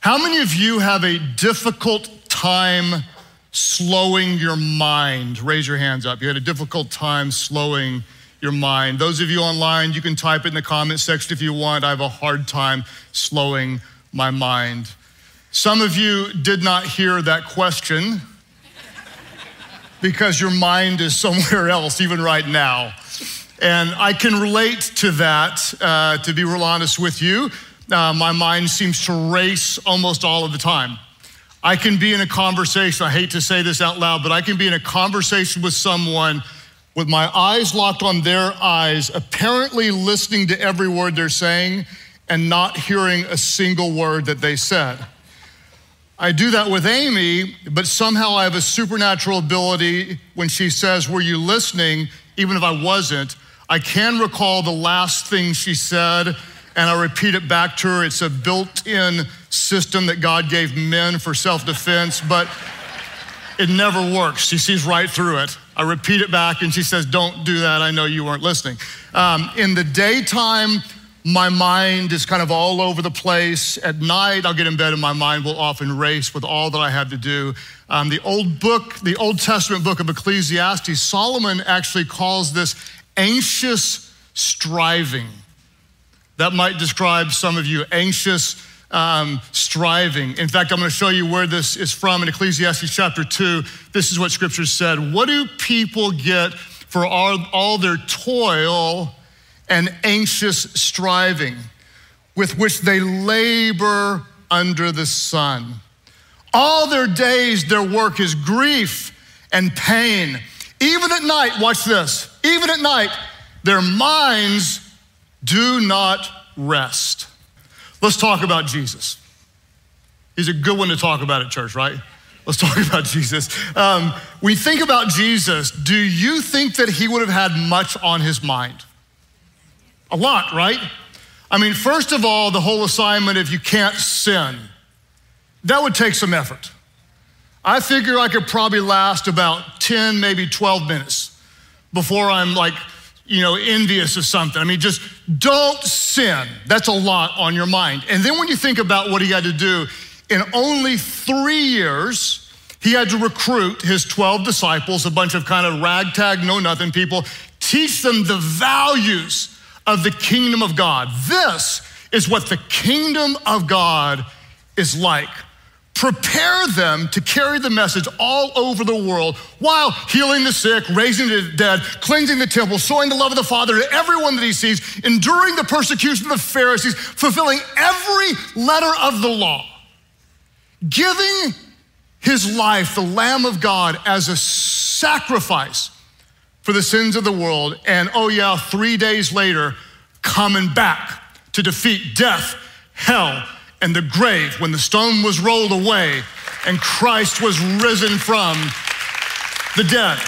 How many of you have a difficult time slowing your mind? Raise your hands up. You had a difficult time slowing your mind. Those of you online, you can type it in the comment section if you want. I have a hard time slowing my mind. Some of you did not hear that question because your mind is somewhere else, even right now. And I can relate to that, to be real honest with you. My mind seems to race almost all of the time. I can be in a conversation, I hate to say this out loud, but I can be in a conversation with someone with my eyes locked on their eyes, apparently listening to every word they're saying and not hearing a single word that they said. I do that with Amy, but somehow I have a supernatural ability when she says, "Were you listening?" Even if I wasn't, I can recall the last thing she said and I repeat it back to her. It's a built-in system that God gave men for self-defense, but it never works. She sees right through it. I repeat it back and she says, "Don't do that, I know you weren't listening." In the daytime, my mind is kind of all over the place. At night, I'll get in bed and my mind will often race with all that I have to do. The Old Testament book of Ecclesiastes, Solomon actually calls this anxious striving. That might describe some of you, anxious striving. In fact, I'm gonna show you where this is from in Ecclesiastes chapter 2. This is what scripture said. "What do people get for all their toil and anxious striving with which they labor under the sun? All their days, their work is grief and pain. Even at night," watch this, "even at night, their minds do not rest." Let's talk about Jesus. He's a good one to talk about at church, right? Let's talk about Jesus. When you think about Jesus, do you think that he would have had much on his mind? A lot, right? I mean, first of all, the whole assignment, if you can't sin, that would take some effort. I figure I could probably last about 10, maybe 12 minutes before I'm envious of something. I mean, just don't sin. That's a lot on your mind. And then when you think about what he had to do, in only 3 years, he had to recruit his 12 disciples, a bunch of kind of ragtag, know-nothing people, teach them the values of the kingdom of God. This is what the kingdom of God is like. Prepare them to carry the message all over the world while healing the sick, raising the dead, cleansing the temple, showing the love of the Father to everyone that he sees, enduring the persecution of the Pharisees, fulfilling every letter of the law, giving his life, the Lamb of God, as a sacrifice for the sins of the world. And 3 days later, coming back to defeat death, hell, and the grave when the stone was rolled away and Christ was risen from the dead.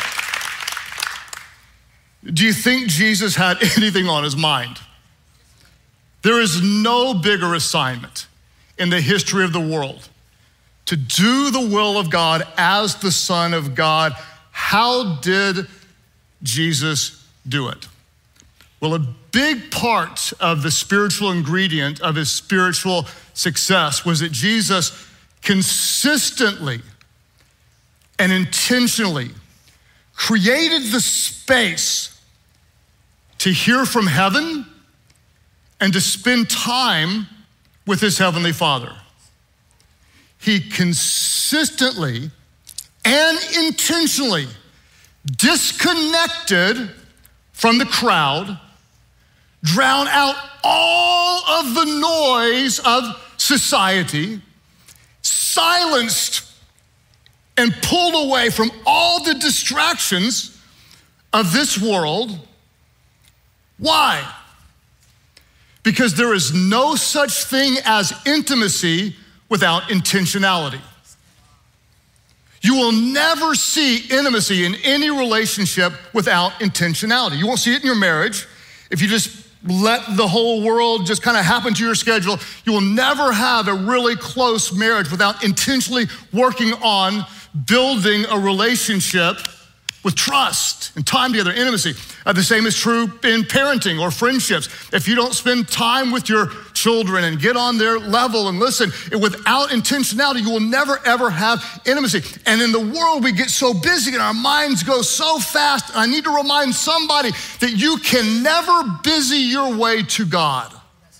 Do you think Jesus had anything on his mind? There is no bigger assignment in the history of the world to do the will of God as the Son of God. How did Jesus do it? Well, a big part of the spiritual ingredient of his spiritual success was that Jesus consistently and intentionally created the space to hear from heaven and to spend time with his heavenly Father. He consistently and intentionally disconnected from the crowd, drown out all of the noise of society, silenced and pulled away from all the distractions of this world. Why? Because there is no such thing as intimacy without intentionality. You will never see intimacy in any relationship without intentionality. You won't see it in your marriage. If you just let the whole world just kind of happen to your schedule, you will never have a really close marriage without intentionally working on building a relationship with trust and time together, intimacy. The same is true in parenting or friendships. If you don't spend time with your children and get on their level and listen. Without intentionality, you will never, ever have intimacy. And in the world, we get so busy and our minds go so fast. I need to remind somebody that you can never busy your way to God.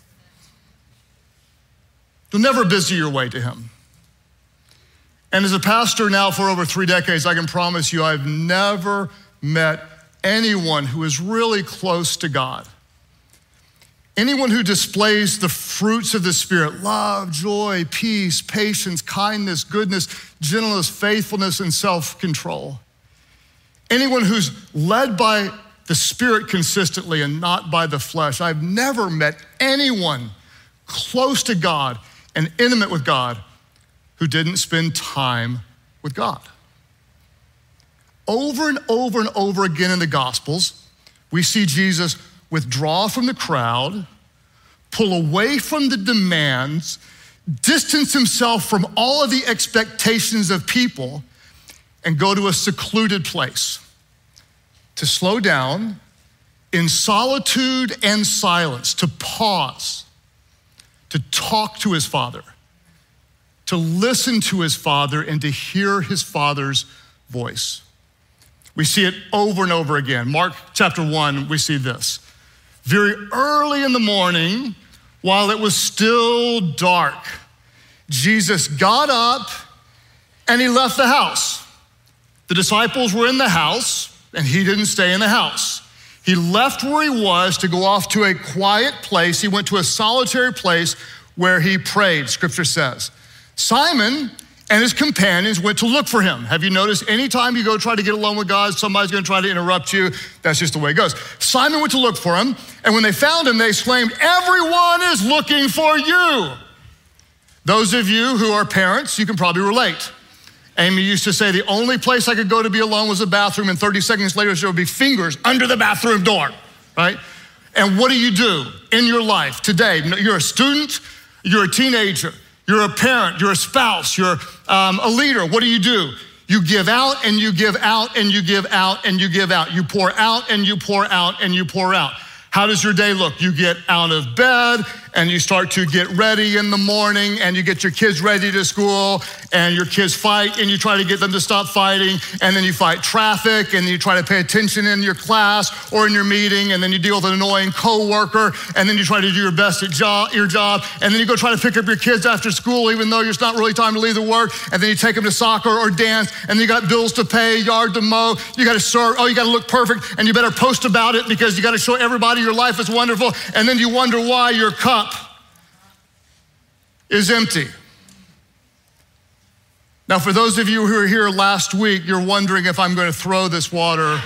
You'll never busy your way to him. And as a pastor now for over 3 decades, I can promise you I've never met anyone who is really close to God. Anyone who displays the fruits of the Spirit, love, joy, peace, patience, kindness, goodness, gentleness, faithfulness, and self-control. Anyone who's led by the Spirit consistently and not by the flesh. I've never met anyone close to God and intimate with God who didn't spend time with God. Over and over and over again in the Gospels, we see Jesus withdraw from the crowd, pull away from the demands, distance himself from all of the expectations of people, and go to a secluded place to slow down in solitude and silence, to pause, to talk to his Father, to listen to his Father, and to hear his Father's voice. We see it over and over again. Mark chapter 1, we see this. Very early in the morning, while it was still dark, Jesus got up and he left the house. The disciples were in the house and he didn't stay in the house. He left where he was to go off to a quiet place. He went to a solitary place where he prayed, scripture says. Simon and his companions went to look for him. Have you noticed anytime you go try to get alone with God, somebody's gonna try to interrupt you? That's just the way it goes. Simon went to look for him, and when they found him, they exclaimed, "Everyone is looking for you." Those of you who are parents, you can probably relate. Amy used to say the only place I could go to be alone was the bathroom, and 30 seconds later there would be fingers under the bathroom door, right? And what do you do in your life today? You're a student, you're a teenager, you're a parent, you're a spouse, you're a leader. What do? You give out and you give out and you give out and you give out. You pour out and you pour out and you pour out. How does your day look? You get out of bed and you start to get ready in the morning and you get your kids ready to school and your kids fight and you try to get them to stop fighting and then you fight traffic and you try to pay attention in your class or in your meeting and then you deal with an annoying coworker and then you try to do your best at your job and then you go try to pick up your kids after school even though it's not really time to leave the work and then you take them to soccer or dance and then you got bills to pay, yard to mow, you got to serve, you got to look perfect and you better post about it because you got to show everybody your life is wonderful and then you wonder why your cup is empty. Now, for those of you who were here last week, you're wondering if I'm going to throw this water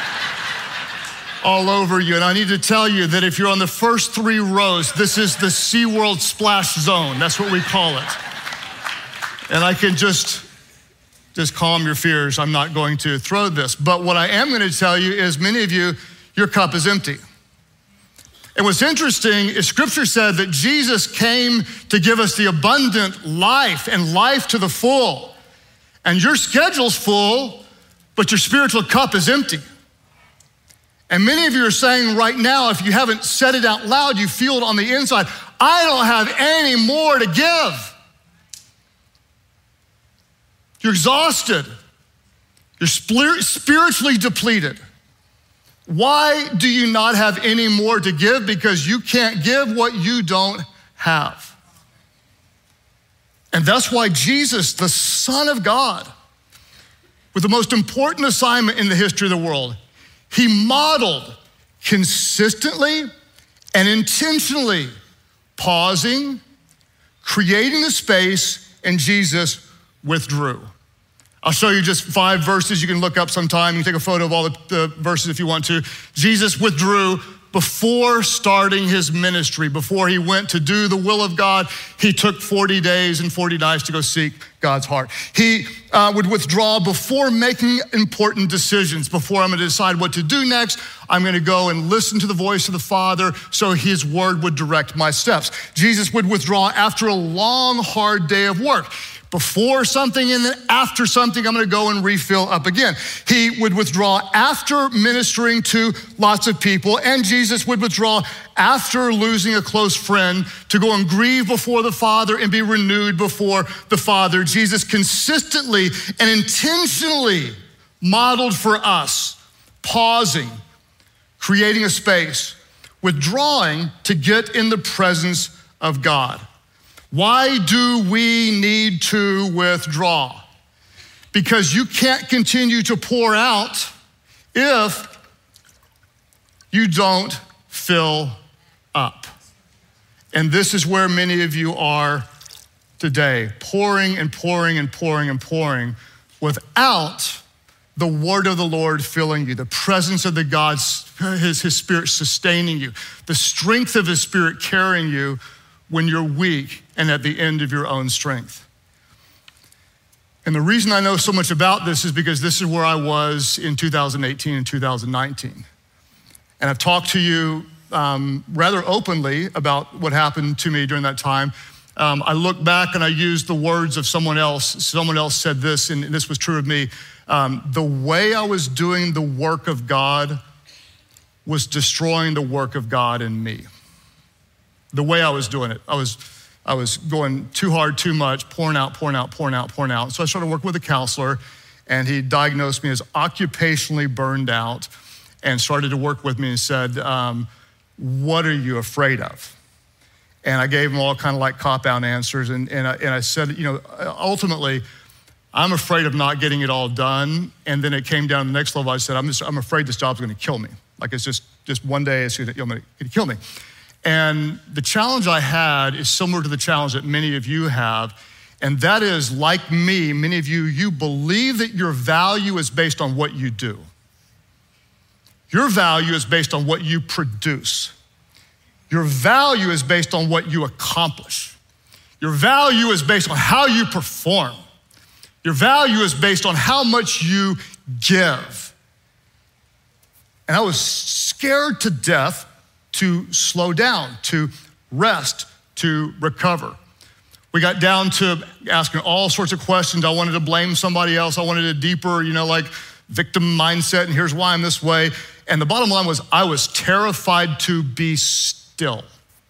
all over you. And I need to tell you that if you're on the first 3 rows, this is the SeaWorld splash zone. That's what we call it. And I can just calm your fears. I'm not going to throw this. But what I am going to tell you is many of you, your cup is empty. And what's interesting is scripture said that Jesus came to give us the abundant life and life to the full. And your schedule's full, but your spiritual cup is empty. And many of you are saying right now, if you haven't said it out loud, you feel it on the inside, I don't have any more to give. You're exhausted. You're spiritually depleted. Why do you not have any more to give? Because you can't give what you don't have. And that's why Jesus, the Son of God, with the most important assignment in the history of the world, he modeled consistently and intentionally pausing, creating the space, and Jesus withdrew. I'll show you just 5 verses you can look up sometime. You can take a photo of all the verses if you want to. Jesus withdrew before starting his ministry, before he went to do the will of God. He took 40 days and 40 nights to go seek God's heart. He would withdraw before making important decisions. Before I'm gonna decide what to do next, I'm gonna go and listen to the voice of the Father so his word would direct my steps. Jesus would withdraw after a long, hard day of work. before something, and then after something, I'm gonna go and refill up again. He would withdraw after ministering to lots of people, and Jesus would withdraw after losing a close friend to go and grieve before the Father and be renewed before the Father. Jesus consistently and intentionally modeled for us pausing, creating a space, withdrawing to get in the presence of God. Why do we need to withdraw? Because you can't continue to pour out if you don't fill up. And this is where many of you are today, pouring and pouring and pouring and pouring without the word of the Lord filling you, the presence of the God's, his Spirit sustaining you, the strength of his Spirit carrying you when you're weak and at the end of your own strength. And the reason I know so much about this is because this is where I was in 2018 and 2019. And I've talked to you rather openly about what happened to me during that time. I look back and I used the words of someone else. Someone else said this, and this was true of me. The way I was doing the work of God was destroying the work of God in me. The way I was doing it, I was going too hard, too much, pouring out. So I started working with a counselor, and he diagnosed me as occupationally burned out and started to work with me and said, what are you afraid of? And I gave him all kind of like cop-out answers. And I said, ultimately, I'm afraid of not getting it all done. And then it came down to the next level. I said, I'm afraid this job's gonna kill me. Like it's just one day it's gonna kill me. And the challenge I had is similar to the challenge that many of you have. And that is, like me, many of you believe that your value is based on what you do. Your value is based on what you produce. Your value is based on what you accomplish. Your value is based on how you perform. Your value is based on how much you give. And I was scared to death to slow down, to rest, to recover. We got down to asking all sorts of questions. I wanted to blame somebody else. I wanted a deeper, victim mindset, and here's why I'm this way. And the bottom line was I was terrified to be still,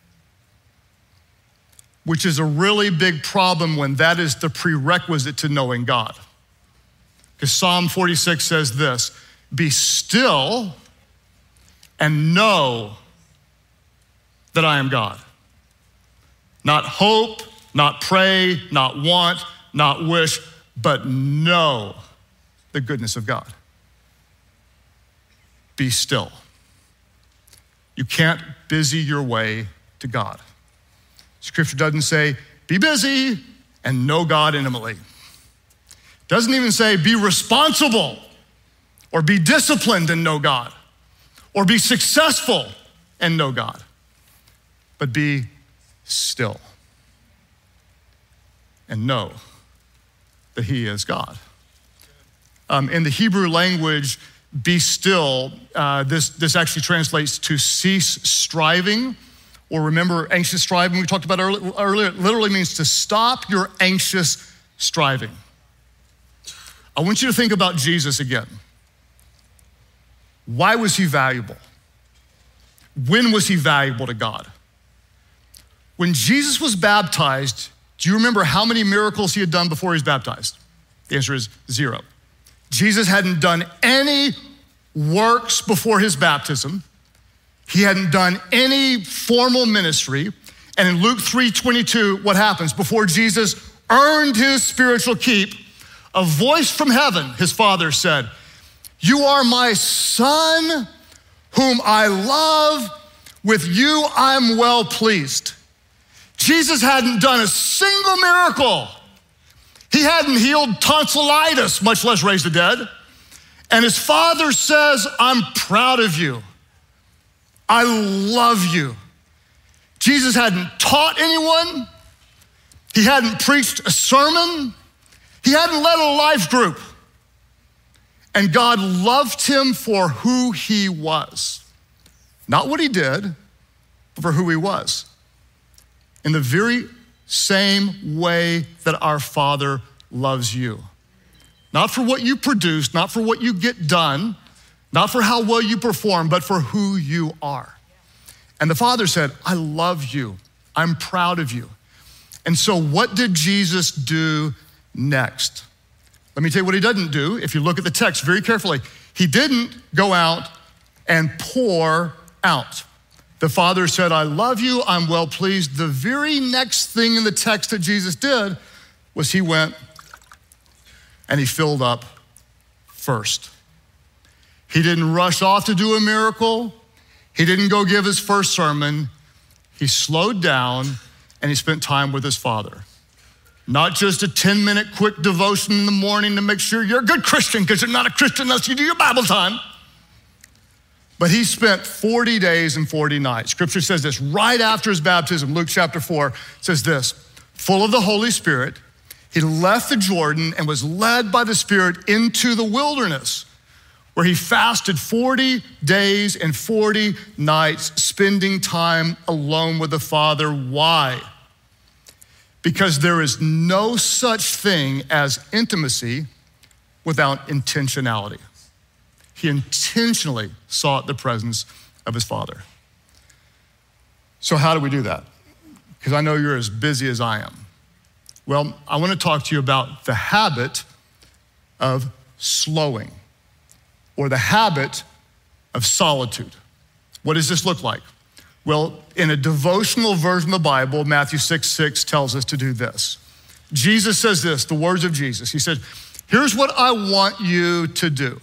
which is a really big problem when that is the prerequisite to knowing God. Because Psalm 46 says this, be still and know that I am God. Not hope, not pray, not want, not wish, but know the goodness of God. Be still. You can't busy your way to God. Scripture doesn't say, be busy and know God intimately. It doesn't even say, be responsible or be disciplined and know God or be successful and know God. But be still and know that he is God. In the Hebrew language, be still, this actually translates to cease striving, or remember anxious striving we talked about earlier. It literally means to stop your anxious striving. I want you to think about Jesus again. Why was he valuable? When was he valuable to God? When Jesus was baptized, do you remember how many miracles he had done before he was baptized? The answer is 0. Jesus hadn't done any works before his baptism. He hadn't done any formal ministry. And in Luke 3:22, what happens? Before Jesus earned his spiritual keep, a voice from heaven, his father said, you are my son whom I love. With you I'm well pleased. Jesus hadn't done a single miracle. He hadn't healed tonsillitis, much less raised the dead. And his father says, I'm proud of you. I love you. Jesus hadn't taught anyone. He hadn't preached a sermon. He hadn't led a life group. And God loved him for who he was. Not what he did, but for who he was. In the very same way that our Father loves you. Not for what you produce, not for what you get done, not for how well you perform, but for who you are. And the Father said, I love you. I'm proud of you. And so what did Jesus do next? Let me tell you what he didn't do. If you look at the text very carefully, he didn't go out and pour out. The Father said, I love you, I'm well pleased. The very next thing in the text that Jesus did was he went and he filled up first. He didn't rush off to do a miracle. He didn't go give his first sermon. He slowed down and he spent time with his Father. Not just a 10-minute quick devotion in the morning to make sure you're a good Christian, because you're not a Christian unless you do your Bible time. But he spent 40 days and 40 nights. Scripture says this, right after his baptism, Luke chapter 4 says this, full of the Holy Spirit, he left the Jordan and was led by the Spirit into the wilderness, where he fasted 40 days and 40 nights, spending time alone with the Father. Why? Because there is no such thing as intimacy without intentionality. He intentionally sought the presence of his Father. So how do we do that? Because I know you're as busy as I am. Well, I want to talk to you about the habit of slowing, or the habit of solitude. What does this look like? Well, in a devotional version of the Bible, Matthew 6:6 tells us to do this. Jesus says this, the words of Jesus. He said, here's what I want you to do.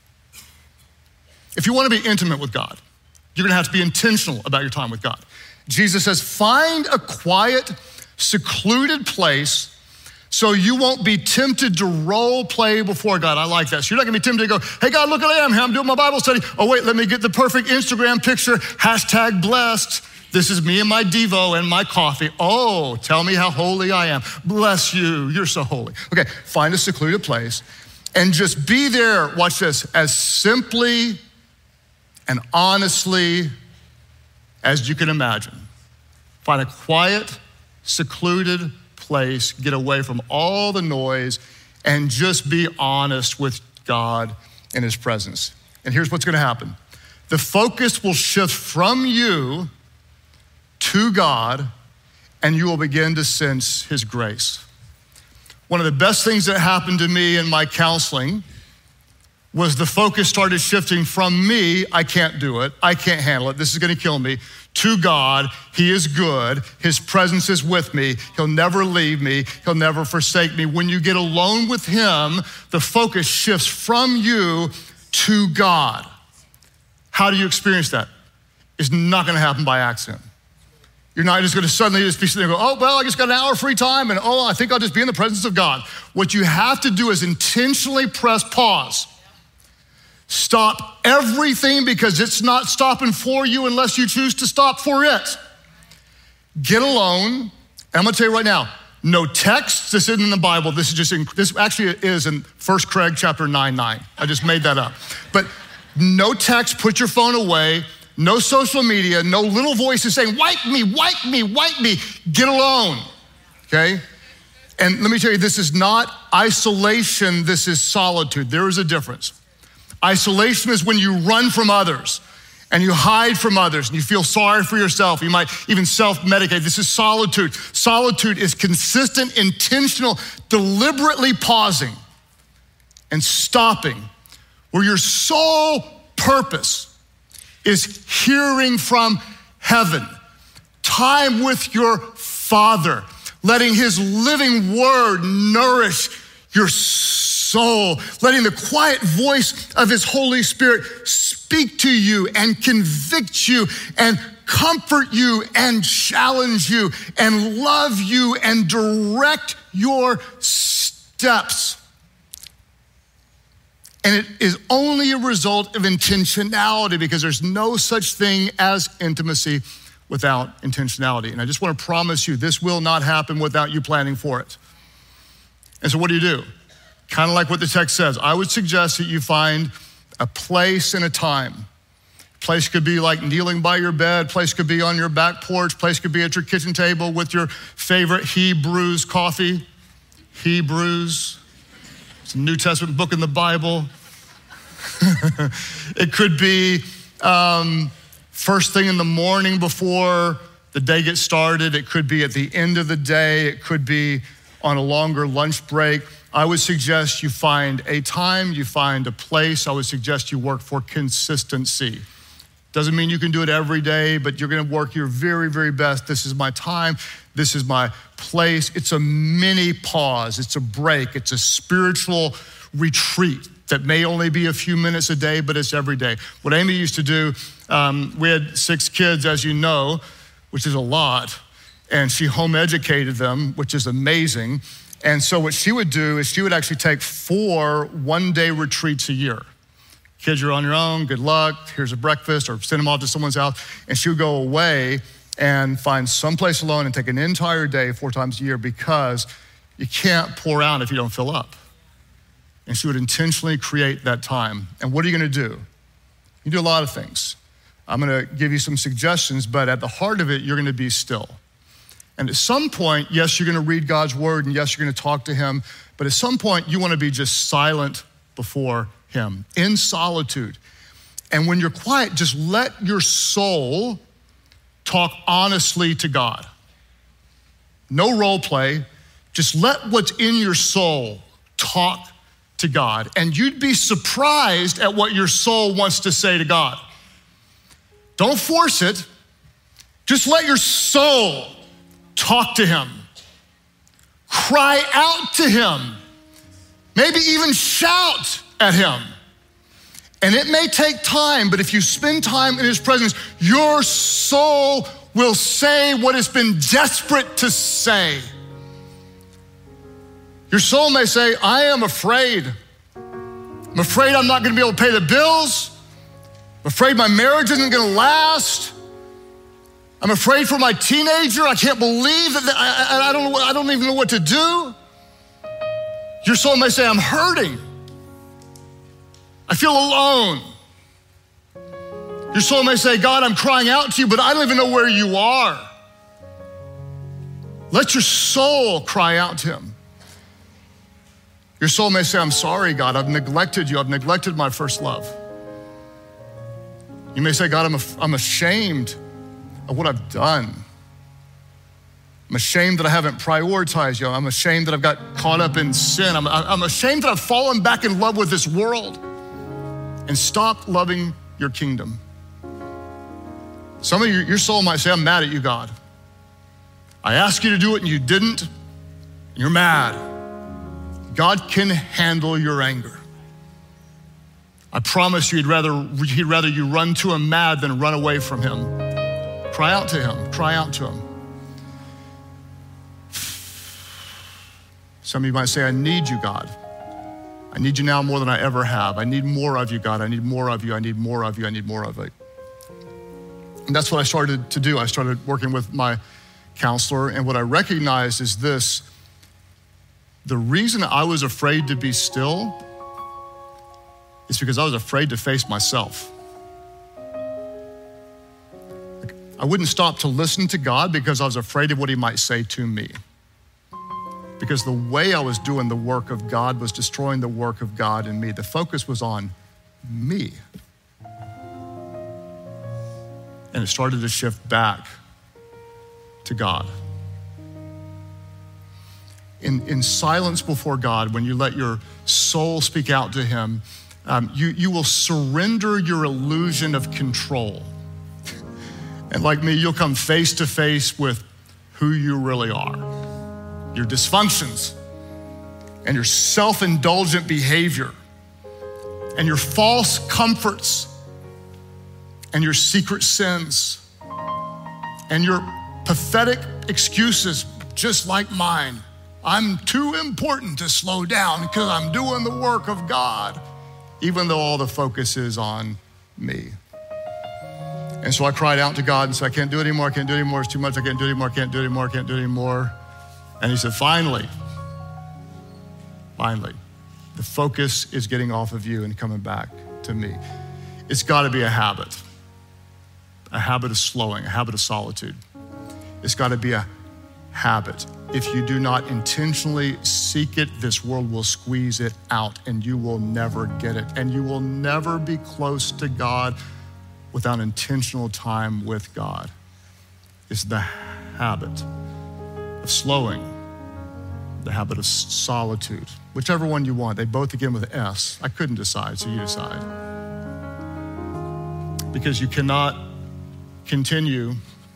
If you want to be intimate with God, you're gonna have to be intentional about your time with God. Jesus says, find a quiet, secluded place so you won't be tempted to role play before God. I like that. So you're not gonna be tempted to go, hey God, look what I am here, I'm doing my Bible study. Oh wait, let me get the perfect Instagram picture, #blessed. This is me and my Devo and my coffee. Oh, tell me how holy I am. Bless you, you're so holy. Okay, find a secluded place and just be there, watch this, as simply and honestly as you can imagine. Find a quiet, secluded place, get away from all the noise, and just be honest with God in his presence. And here's what's gonna happen. The focus will shift from you to God, and you will begin to sense his grace. One of the best things that happened to me in my counseling was the focus started shifting from me, I can't do it, I can't handle it, this is gonna kill me, to God, he is good, his presence is with me, he'll never leave me, he'll never forsake me. When you get alone with him, the focus shifts from you to God. How do you experience that? It's not gonna happen by accident. You're not just gonna suddenly just be sitting there and go, oh, well, I just got an hour free time and oh, I think I'll just be in the presence of God. What you have to do is intentionally press pause. Stop everything because it's not stopping for you unless you choose to stop for it. Get alone, and I'm gonna tell you right now, no text, this isn't in the Bible, this actually is in 1 Craig chapter 9:9. I just made that up. But no text, put your phone away, no social media, no little voices saying, wipe me, wipe me, wipe me. Get alone, okay? And let me tell you, this is not isolation, this is solitude. There is a difference. Isolation is when you run from others and you hide from others and you feel sorry for yourself. You might even self-medicate. This is solitude. Solitude is consistent, intentional, deliberately pausing and stopping, where your sole purpose is hearing from heaven, time with your Father, letting his living word nourish your soul, letting the quiet voice of his Holy Spirit speak to you and convict you and comfort you and challenge you and love you and direct your steps. And it is only a result of intentionality, because there's no such thing as intimacy without intentionality. And I just want to promise you, this will not happen without you planning for it. And so what do? Kind of like what the text says. I would suggest that you find a place and a time Place could be like kneeling by your bed. Place could be on your back porch. Place could be at your kitchen table with your favorite Hebrews coffee. Hebrews. It's a New Testament book in the Bible. It could be first thing in the morning before the day gets started. It could be at the end of the day. It could be on a longer lunch break. I would suggest you find a time, you find a place. I would suggest you work for consistency. Doesn't mean you can do it every day, but you're gonna work your very, very best. This is my time, this is my place. It's a mini pause, it's a break, it's a spiritual retreat that may only be a few minutes a day, but it's every day. What Amy used to do, we had 6 kids, as you know, which is a lot, and she home educated them, which is amazing. And so what she would do is she would actually take 4 one-day retreats a year. Kids, you're on your own, good luck, here's a breakfast, or send them off to someone's house. And she would go away and find someplace alone and take an entire day 4 times a year, because you can't pour out if you don't fill up. And she would intentionally create that time. And what are you gonna do? You do a lot of things. I'm gonna give you some suggestions, but at the heart of it, you're gonna be still. And at some point, yes, you're gonna read God's word, and yes, you're gonna talk to him, but at some point, you wanna be just silent before him, in solitude. And when you're quiet, just let your soul talk honestly to God. No role play, just let what's in your soul talk to God. And you'd be surprised at what your soul wants to say to God. Don't force it, just let your soul talk to him. Cry out to him. Maybe even shout at him. And it may take time, but if you spend time in his presence, your soul will say what it's been desperate to say. Your soul may say, I am afraid. I'm afraid I'm not gonna be able to pay the bills. I'm afraid my marriage isn't gonna last. I'm afraid for my teenager. I can't believe that I don't even know what to do. Your soul may say, I'm hurting. I feel alone. Your soul may say, God, I'm crying out to you, but I don't even know where you are. Let your soul cry out to him. Your soul may say, I'm sorry, God, I've neglected you. I've neglected my first love. You may say, God, I'm ashamed of what I've done. I'm ashamed that I haven't prioritized you. I'm ashamed that I've got caught up in sin. I'm ashamed that I've fallen back in love with this world and stopped loving your kingdom. Some of you, your soul might say, I'm mad at you, God. I asked you to do it and you didn't, and you're mad. God can handle your anger. I promise you, he'd rather you run to him mad than run away from him. Cry out to him, cry out to him. Some of you might say, I need you, God. I need you now more than I ever have. I need more of you, God. I need more of you. I need more of you. I need more of it. And that's what I started to do. I started working with my counselor, and what I recognized is this: the reason I was afraid to be still is because I was afraid to face myself. I wouldn't stop to listen to God because I was afraid of what he might say to me. Because the way I was doing the work of God was destroying the work of God in me. The focus was on me. And it started to shift back to God. In silence before God, when you let your soul speak out to him, you will surrender your illusion of control. And like me, you'll come face to face with who you really are. Your dysfunctions and your self-indulgent behavior and your false comforts and your secret sins and your pathetic excuses, just like mine. I'm too important to slow down because I'm doing the work of God, even though all the focus is on me. And so I cried out to God and said, I can't do it anymore, I can't do it anymore, it's too much, I can't do it anymore, I can't do it anymore, I can't do it anymore. And he said, finally, the focus is getting off of you and coming back to me. It's gotta be a habit. a habit of slowing, a habit of solitude. It's got to be a habit. If you do not intentionally seek it, this world will squeeze it out and you will never get it. And you will never be close to God without intentional time with God. It's the habit of slowing, the habit of solitude, whichever one you want. They both begin with S. I couldn't decide, so you decide. Because you cannot continue.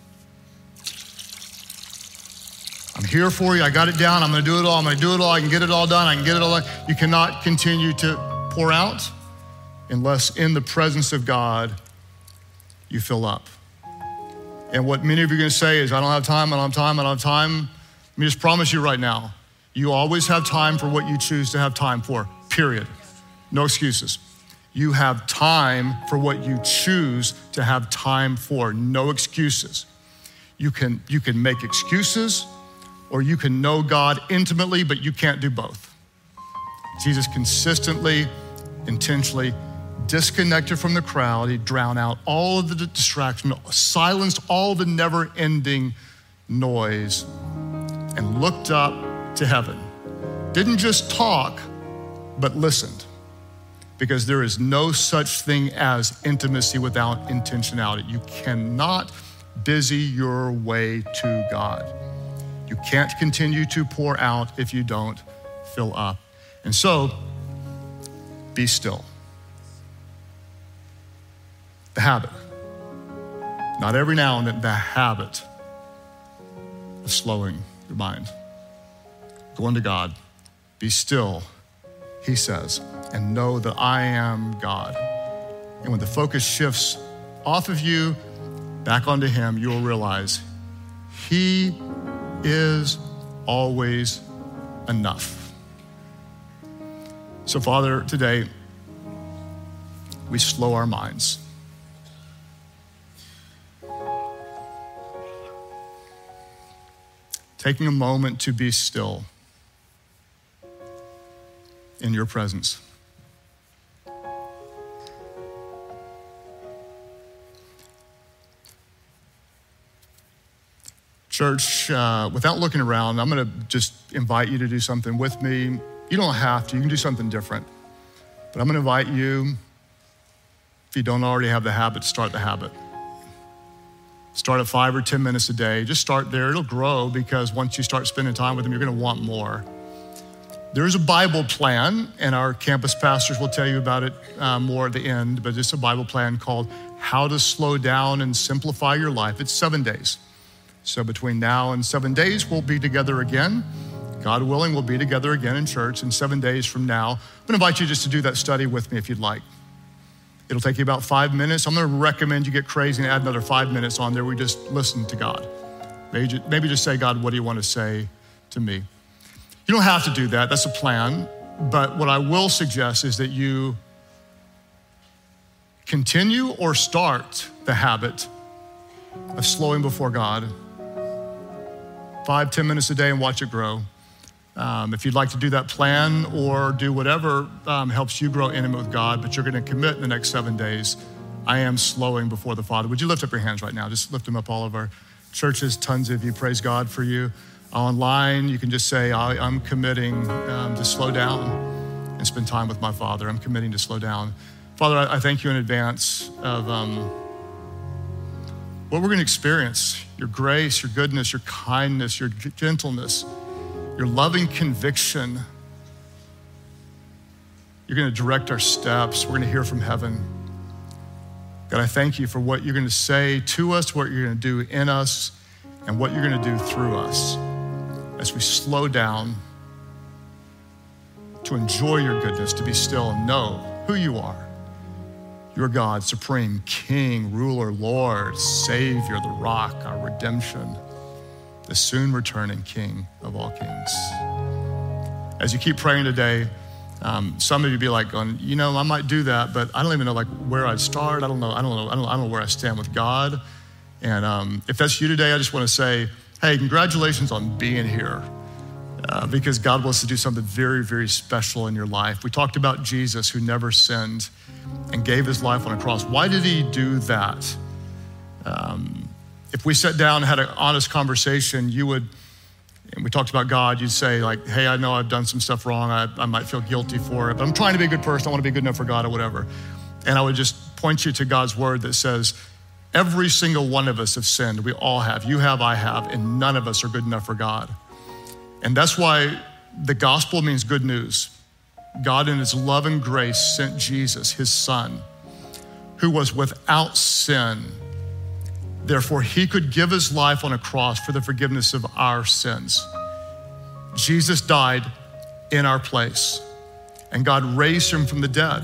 I'm here for you. I got it down. I'm going to do it all. I'm going to do it all. I can get it all done. I can get it all done. You cannot continue to pour out unless in the presence of God, you fill up. And what many of you are going to say is, I don't have time, I don't have time, I don't have time. Let me just promise you right now, you always have time for what you choose to have time for, period. No excuses. You have time for what you choose to have time for, no excuses. You can make excuses, or you can know God intimately, but you can't do both. Jesus consistently, intentionally disconnected from the crowd. He drowned out all of the distraction, silenced all the never-ending noise, and looked up to heaven. Didn't just talk, but listened. Because there is no such thing as intimacy without intentionality. You cannot busy your way to God. You can't continue to pour out if you don't fill up. And so, be still. The habit. Not every now and then, the habit of slowing your mind. Going to God. Be still, he says, and know that I am God. And when the focus shifts off of you, back onto him, you will realize he is always enough. So Father, today, we slow our minds. Taking a moment to be still in your presence. Church, without looking around, I'm gonna just invite you to do something with me. You don't have to, you can do something different. But I'm gonna invite you, if you don't already have the habit, start the habit. Start at 5 or 10 minutes a day. Just start there, it'll grow because once you start spending time with him, you're gonna want more. There is a Bible plan, and our campus pastors will tell you about it more at the end, but it's a Bible plan called How to Slow Down and Simplify Your Life. It's 7 days. So between now and 7 days, we'll be together again. God willing, we'll be together again in church. And 7 days from now, I'm gonna invite you just to do that study with me if you'd like. It'll take you about 5 minutes. I'm gonna recommend you get crazy and add another 5 minutes on there. We just listen to God. Maybe just say, God, what do you want to say to me? You don't have to do that, that's a plan. But what I will suggest is that you continue or start the habit of slowing before God. 5, 10 minutes a day and watch it grow. If you'd like to do that plan or do whatever helps you grow intimate with God, but you're gonna commit in the next 7 days, I am slowing before the Father. Would you lift up your hands right now? Just lift them up, all of our churches, tons of you. Praise God for you. Online, you can just say, I'm committing to slow down and spend time with my Father. I'm committing to slow down. Father, I thank you in advance of what we're gonna experience, your grace, your goodness, your kindness, your gentleness, your loving conviction. You're gonna direct our steps. We're gonna hear from heaven. God, I thank you for what you're gonna say to us, what you're gonna do in us, and what you're gonna do through us as we slow down to enjoy your goodness, to be still and know who you are. You're God, supreme King, ruler, Lord, Savior, the rock, our redemption, the soon returning King of all kings. As you keep praying today, some of you be like going, I might do that, but I don't even know like where I'd start. I don't know where I stand with God. And if that's you today, I just want to say, hey, congratulations on being here. Because God wants to do something very, very special in your life. We talked about Jesus who never sinned and gave his life on a cross. Why did he do that? If we sat down and had an honest conversation, you would, and we talked about God, you'd say like, hey, I know I've done some stuff wrong. I might feel guilty for it, but I'm trying to be a good person. I want to be good enough for God or whatever. And I would just point you to God's word that says, every single one of us have sinned. We all have. You have, I have, and none of us are good enough for God. And that's why the gospel means good news. God in his love and grace sent Jesus, his son, who was without sin. Therefore, he could give his life on a cross for the forgiveness of our sins. Jesus died in our place, and God raised him from the dead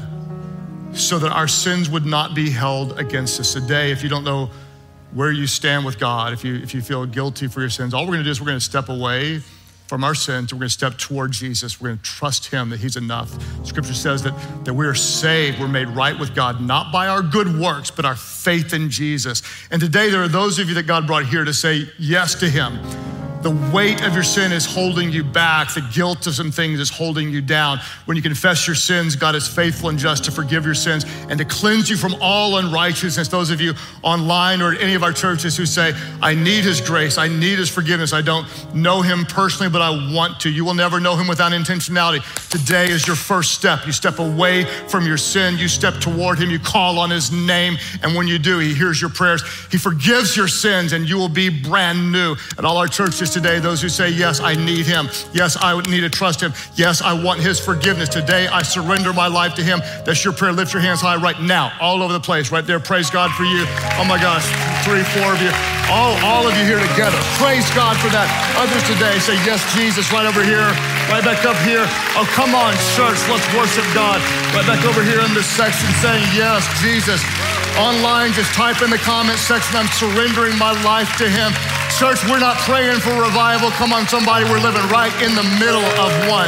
so that our sins would not be held against us. Today, if you don't know where you stand with God, if you feel guilty for your sins, all we're gonna do is we're gonna step away from our sins. We're gonna step toward Jesus. We're gonna trust him that he's enough. Scripture says that we are saved, we're made right with God, not by our good works, but our faith in Jesus. And today there are those of you that God brought here to say yes to him. The weight of your sin is holding you back. The guilt of some things is holding you down. When you confess your sins, God is faithful and just to forgive your sins and to cleanse you from all unrighteousness. Those of you online or at any of our churches who say, I need his grace, I need his forgiveness. I don't know him personally, but I want to. You will never know him without intentionality. Today is your first step. You step away from your sin. You step toward him. You call on his name. And when you do, he hears your prayers. He forgives your sins and you will be brand new. At all our churches today, those who say, yes, I need him. Yes, I need to trust him. Yes, I want his forgiveness. Today, I surrender my life to him. That's your prayer. Lift your hands high right now, all over the place, right there. Praise God for you. Oh my gosh, 3, 4 of you. All of you here together. Praise God for that. Others today say, yes, Jesus, right over here, right back up here. Oh, come on, church, let's worship God. Right back over here in this section saying, yes, Jesus. Online, just type in the comment section, I'm surrendering my life to him. Church, we're not praying for revival. Come on, somebody, we're living right in the middle of one.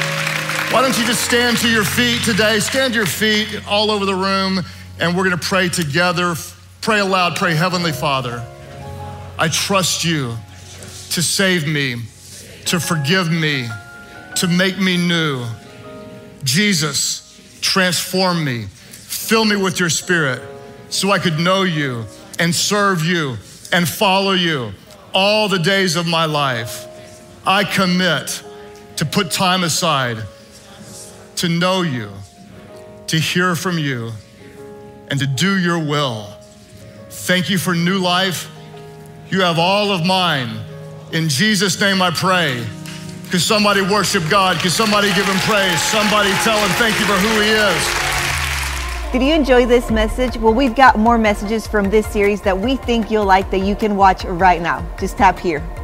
Why don't you just stand to your feet today? Stand to your feet all over the room, and we're gonna pray together. Pray aloud, pray, Heavenly Father, I trust you to save me, to forgive me, to make me new. Jesus, transform me. Fill me with your spirit so I could know you and serve you and follow you all the days of my life. I commit to put time aside to know you, to hear from you, and to do your will. Thank you for new life. You have all of mine. In Jesus' name I pray. Could somebody worship God? Could somebody give him praise? Somebody tell him thank you for who he is. Did you enjoy this message? Well, we've got more messages from this series that we think you'll like that you can watch right now. Just tap here.